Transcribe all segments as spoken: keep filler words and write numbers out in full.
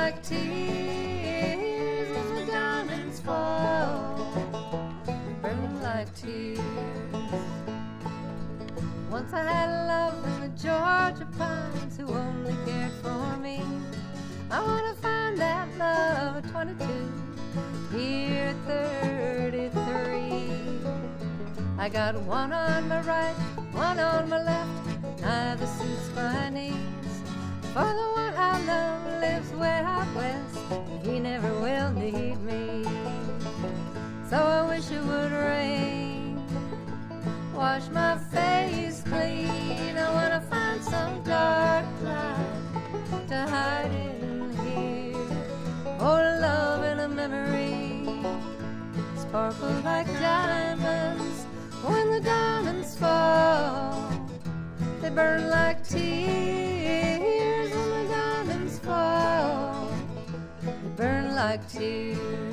like tears when the diamonds fall. They burn like tears. Once I had a love in the Georgia pines who only cared for me. I want to find that love at twenty-two, here at thirty-three. I got one on my right, one on my left, neither suits my needs. For the one I love lives way out west, and he never will need me. So I wish it would rain, wash my face clean. I want to find some dark cloud to hide in here. Oh, love and a memory sparkle like diamonds when the diamonds fall. They burn like tears when the diamonds fall. They burn like tears.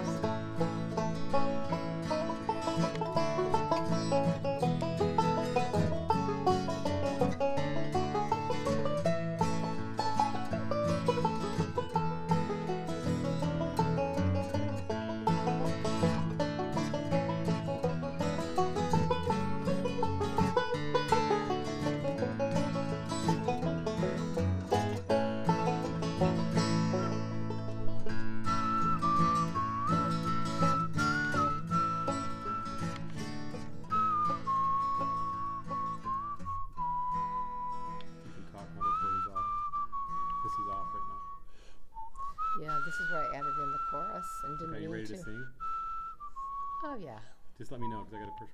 Yeah, this is where I added in the chorus and didn't Are you mean ready to, to sing? Oh, yeah. Just let me know because I got to push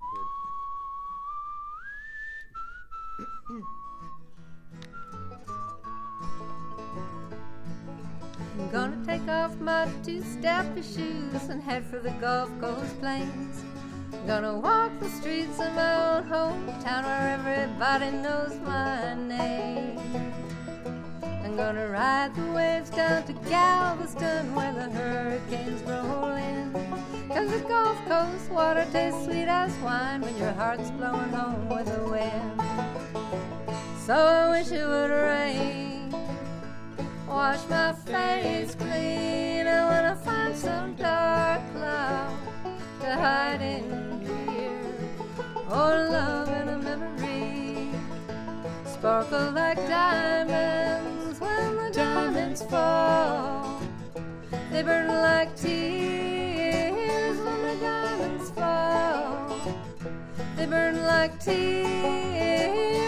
record. I'm gonna take off my two-steppy shoes and head for the Gulf Coast plains. Gonna walk the streets of my old hometown where everybody knows my name. I'm gonna ride the waves down to Galveston where the hurricanes roll in. Cause the Gulf Coast water tastes sweet as wine when your heart's blowing home with the wind. So I wish it would rain, wash my face clean. I wanna find some dark cloud to hide in here. Oh, love and a memory sparkle like diamonds when the diamonds fall. They burn like tears when the diamonds fall. They burn like tears